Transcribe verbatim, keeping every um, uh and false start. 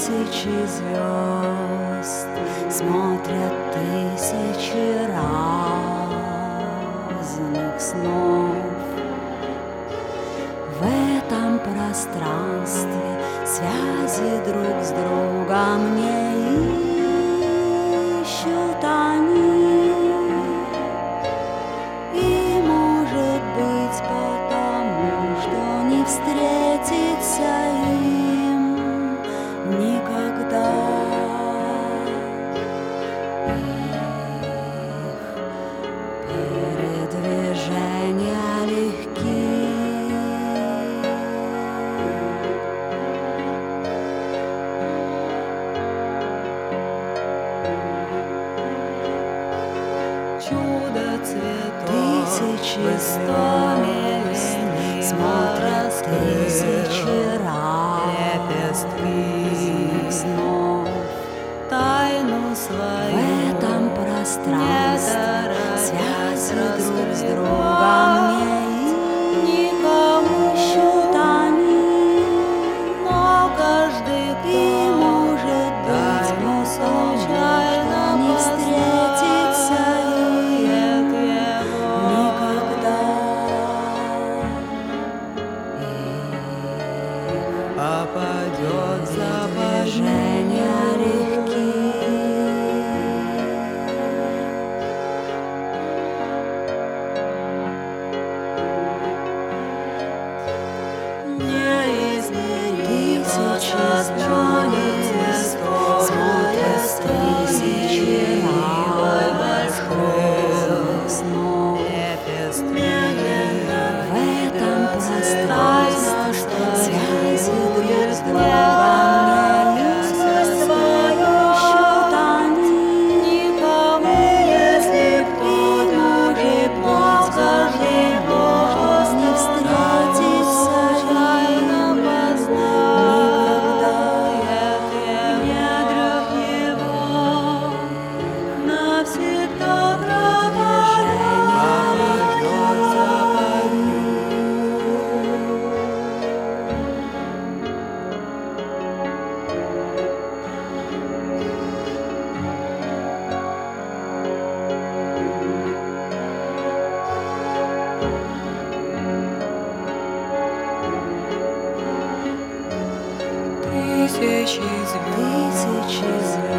Тысячи звезд смотрят тысячи разных снов. В этом пространстве связи друг с другом не ищут они. И, может быть, потому что не встретится им никогда. Их передвижения легки. Чудо цветов Тысячи звезд смотрят тысячи разных снов. тайну В свою этом пространстве связи друг с другом не никому ищут они. но каждый, И, может быть, тайну потому что случайно не встретится познает им его. никогда. Опадет Движения легки. неизмеримо Тысячи созвонит звезд цветов, смотрят тысячи разных снов. медленно В этом пространстве тайно, связи друг с другом не ищут ищут они. никому, если кто-то припал, скажи, Можно не встретиться случайно им познает недруг его навсегда Тысячи звезд Тысячи звезд